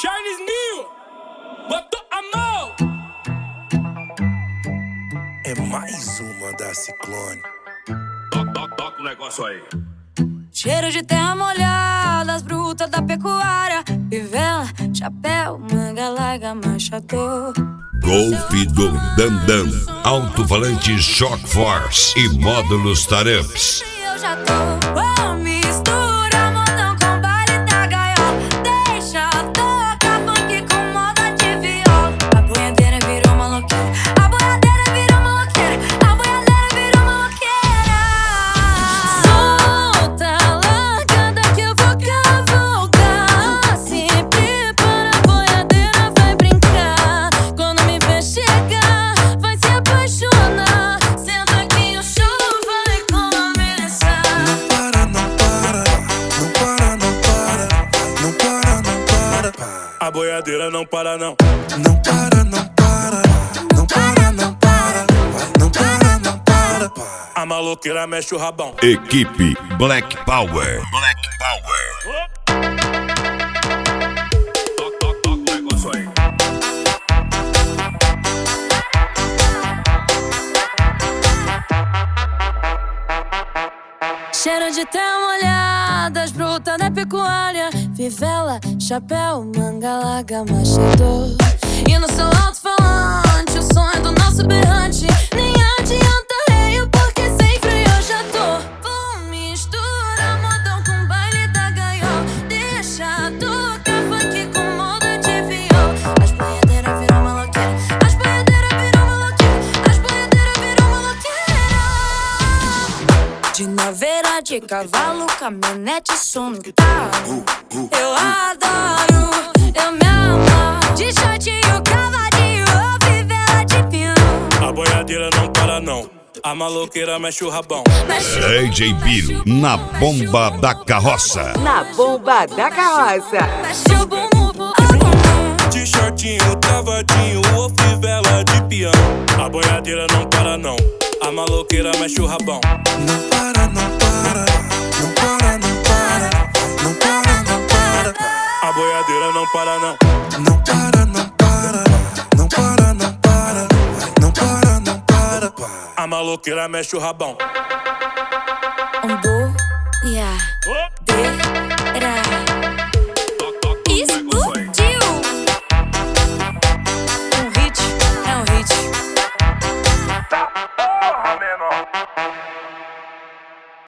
Charles Nil, botou a mão. É mais uma da Ciclone. Toca o negócio aí. Cheiro de terra molhada, as brutas da pecuária, fivela, chapéu, manga larga, machador. Golf do Dandan, alto-falante Shock Force e módulos Taramps. Eu já tô, mistura modão com baile da gaiola. Deixa tocar funk com moda de viola. A boiadeira virou maloqueira, a boiadeira virou maloqueira, a boiadeira virou maloqueira. Solta, largada que eu vou cavalgar. Se prepara, a boiadeira vai brincar. Quando me ver chegar, vai se apaixonar. Senta que o show vai começar. Não para, não para, não para, não para, não para, não para. A boiadeira não para não. Não para, não para, não para, não para, não para, não para. A maloqueira mexe o rabão. Equipe Black Power. Black Power. Toca o negócio aí. Cheiro de terra molhada, as brutas da pecuária, fivela, chapéu, manga larga, machador. E no seu alto-falante, o sonho do nosso berrante. Nem adianta reio, porque sem freio eu já tô. Vou misturar modão com baile da gaiola. Deixa tocar funk com moda de viola. As boiadeiras viram maloqueira, as boiadeiras viram maloqueira, as boiadeiras viram maloqueira. De naveira, de cavalo, caminhonete, som no talo. Eu adoro, eu me amo. De shortinho, cavadinho, ou fivela de pinhão. A boiadeira não para não. A maloqueira mexe o rabão. DJ Biro na bomba da carroça. Na bomba da carroça. Mexe o bumbum, bumbum. De shortinho, cavadinho ou fivela de peão. A boiadeira não para não. A maloqueira mexe o rabão. Não para, não para, não para, não para, não para, não para. A boiadeira não para não. Não para, não para, não para, não para, não para, não para. A maloqueira mexe o rabão. Yeah.